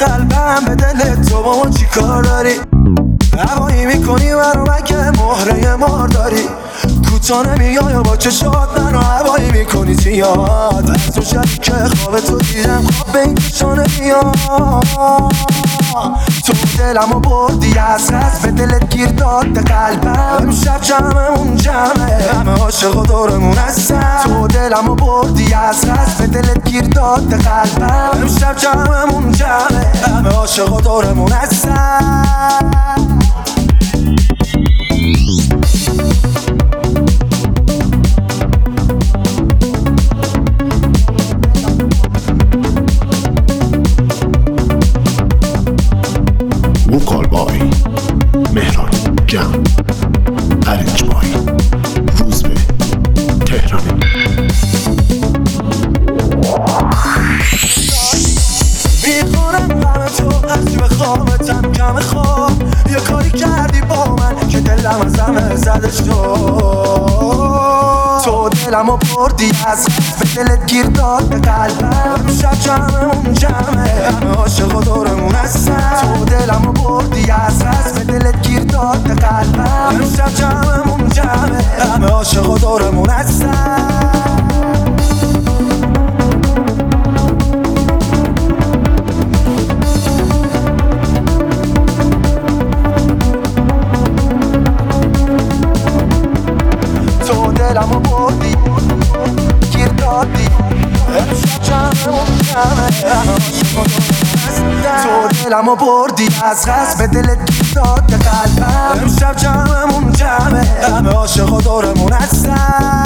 قلبم به دل تو با ما چی کار داری؟ هوایی میکنی منو مگه مهره مار داری؟ کوتاه نمیای و با چشات منو هوایی میکنی زیاد. از تو شبی که خواب تو دیدم خواب به این چشا نمیاد. تو دلمو بردی از هست به دلت گیر داد قلبم. امشب جمعمون جمعه همه عاشق و دورمون هستن. تو دلمو بردی از هست به دلت گیر داد قلبم. امشب جمعمون جمعه همه عاشق و دورمون هستن. وکال بای مهران جمع ارنج بای روزبه تهران. میخورم غم تو هرچی بخوابتم کم خواب. یه کاری کردی با من که دلم از همه زده شد. تو دلمو بردی از به دلت گیر داد به قلبم. امشب جمعمون جمعه همه عاشق و دورمون هستن. تو دلمو بردی از به دلت گیر داد به قلبم. امشب جمعمون جمعه همه عاشق و دورمون هستن. تو دلمو بردی گیر دادی. امشب جمعمون جمعه همه عاشق و دورمون هستن. تو دلمو بردی از قصد به دلت گیر داد قلبم. امشب جمعمون جمعه همه عاشق و دورمون هستن.